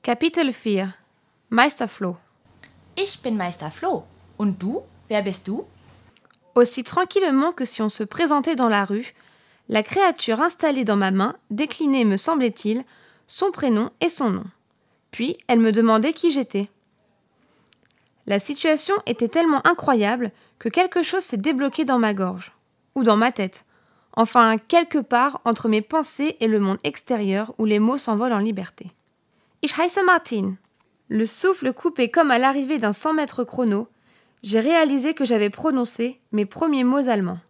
Kapitel 4 Meister Floh. Ich bin Meister Floh. Und du? Wer bist du? Aussi tranquillement que si on se présentait dans la rue, la créature installée dans ma main déclinait, me semblait-il, son prénom et son nom. Puis elle me demandait qui j'étais. La situation était tellement incroyable que quelque chose s'est débloqué dans ma gorge, ou dans ma tête, enfin quelque part entre mes pensées et le monde extérieur où les mots s'envolent en liberté. Ich heiße Martin. Le souffle coupé comme à l'arrivée d'un 100 mètres chrono, j'ai réalisé que j'avais prononcé mes premiers mots allemands.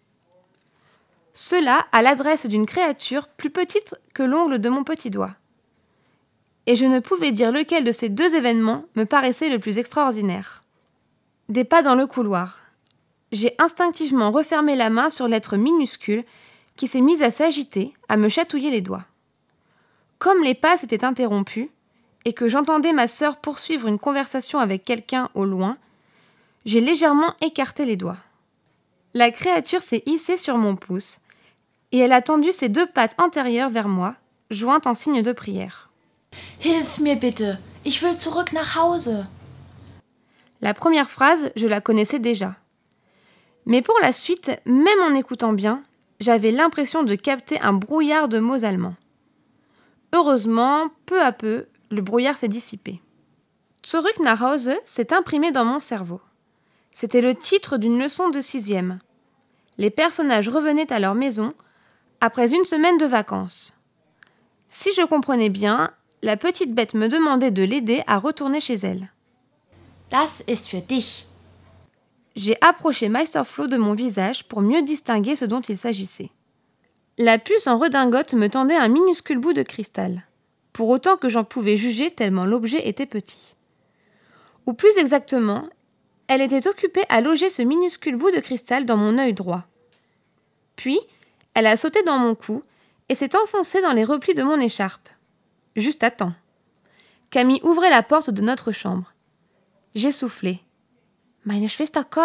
Cela à l'adresse d'une créature plus petite que l'ongle de mon petit doigt. Et je ne pouvais dire lequel de ces deux événements me paraissait le plus extraordinaire. Des pas dans le couloir. J'ai instinctivement refermé la main sur l'être minuscule qui s'est mise à s'agiter, à me chatouiller les doigts. Comme les pas s'étaient interrompus et que j'entendais ma sœur poursuivre une conversation avec quelqu'un au loin, j'ai légèrement écarté les doigts. La créature s'est hissée sur mon pouce et elle a tendu ses deux pattes antérieures vers moi, jointes en signe de prière. Hilf mir bitte, ich will zurück nach Hause. La première phrase, je la connaissais déjà. Mais pour la suite, même en écoutant bien, j'avais l'impression de capter un brouillard de mots allemands. Heureusement, peu à peu, le brouillard s'est dissipé. Zurück nach Hause s'est imprimé dans mon cerveau. C'était le titre d'une leçon de 6e. Les personnages revenaient à leur maison après une semaine de vacances. Si je comprenais bien, la petite bête me demandait de l'aider à retourner chez elle. Das ist für dich. J'ai approché Meister Floh de mon visage pour mieux distinguer ce dont il s'agissait. La puce en redingote me tendait un minuscule bout de cristal, pour autant que j'en pouvais juger tellement l'objet était petit. Ou plus exactement, elle était occupée à loger ce minuscule bout de cristal dans mon œil droit. Puis, elle a sauté dans mon cou et s'est enfoncée dans les replis de mon écharpe. Juste à temps. Camille ouvrait la porte de notre chambre. J'ai soufflé. « Meine Schwester kommt !»